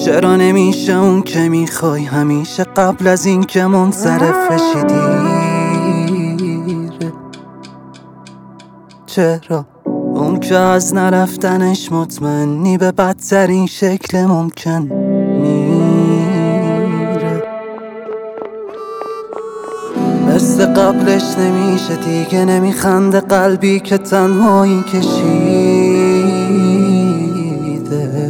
چرا نمیشه اون که میخوای همیشه قبل از این که منصرفشی دیره؟ چرا اون که از نرفتنش مطمئنی به بدترین شکل ممکن میره؟ مثل قبلش نمیشه دیگه، نمیخنده قلبی که تنهایی کشیده.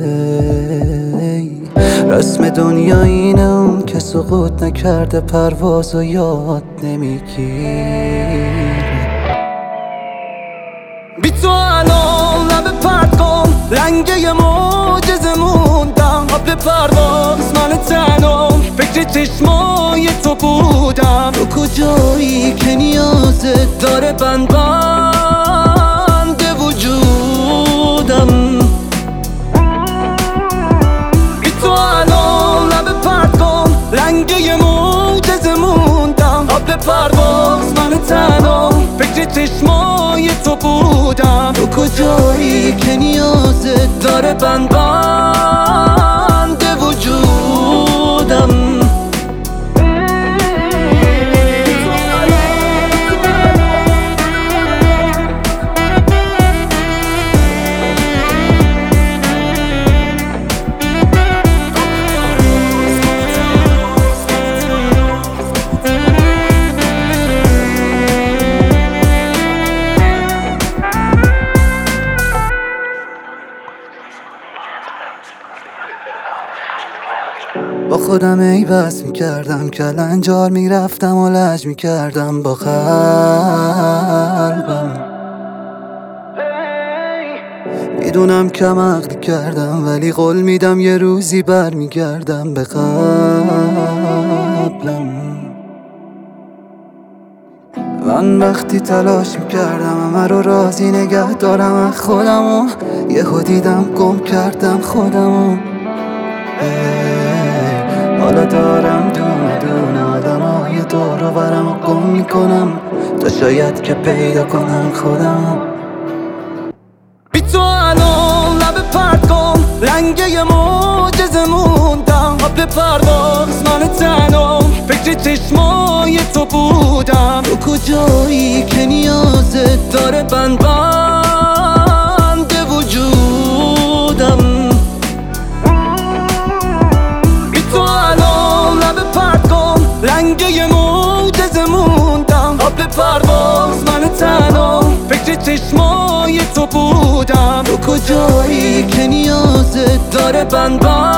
رسم دنیا اینه اون که سقوط نکرده پرواز و یاد نمیگیره. بی تو الان لبه پرد کن، لنگه معجزه موندم. قبل پرواز من تنم فکر چشمای تو بودم. تو کجایی که نیازت داره بند وجودم. بی تو الان لبه پرد کن، لنگه معجزه موندم. قبل پرواز من تنم فکر چشمای تو بودم. تو کجایی که نیازت داره بند وجودم. با خودم ای بس میکردم، کلنجار میرفتم و لج میکردم با قلبم. میدونم کم عقلی کردم ولی قول میدم یه روزی بر میگردم به قبلم. من وقتی تلاش میکردم همه رو راضی نگه دارم از خودم و یهو دیدم گم کردم خودم. حالا دارم دونه دونه آدمای دور و برم و گم میکنم تا شاید که پیدا کنم خودم. بی تو الان لبه پرد کن، لنگه معجزه موندم. قبل پرواز من تنم فکر چشمای تو بودم. تو کجایی که نیازت داره بند وجودم. لنگه معجزه موندم. قبل پرواز من تنم فکر چشمای تو بودم. تو کجایی که نیازت داره بند